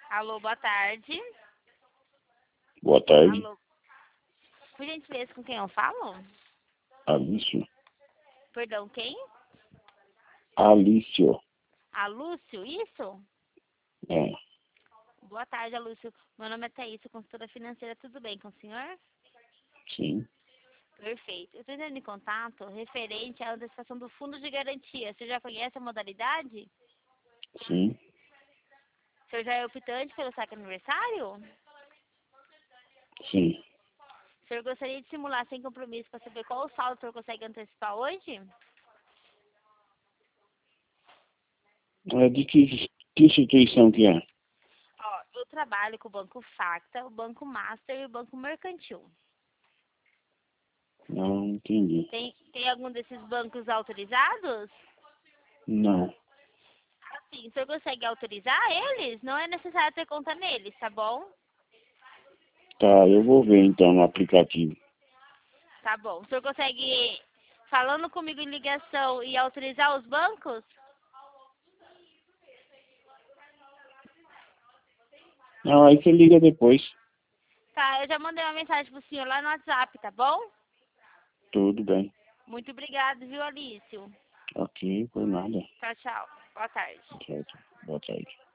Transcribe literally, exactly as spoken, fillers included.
Alô, boa tarde. Boa tarde, Alô, por gentileza, com quem eu falo? Alício. Perdão, quem? Alício. A Lúcio, isso? É, Boa tarde, Lúcio. Meu nome é Thaís, sou consultora financeira, tudo bem com o senhor? sim, Perfeito. Eu estou entrando em contato referente à antecipação do fundo de garantia. Você já conhece a modalidade? sim. O senhor já é optante pelo saque aniversário? Sim. O senhor gostaria de simular sem compromisso para saber qual o saldo o senhor consegue antecipar hoje? É de que, que instituição que é? Ó, eu trabalho com o Banco Facta, o Banco Master e o Banco Mercantil. Não entendi. Tem, tem algum desses bancos autorizados? Não. Assim, o senhor consegue autorizar eles? Não é necessário ter conta neles, tá bom? Tá, eu vou ver então no aplicativo. Tá bom. O senhor consegue, falando comigo em ligação, e autorizar os bancos? Não, aí você liga depois. Tá, eu já mandei uma mensagem pro senhor lá no WhatsApp, tá bom? Tudo bem. Muito obrigado, viu, Alício? Ok, por nada. Tchau, tchau. Boa tarde. Certo. Boa tarde.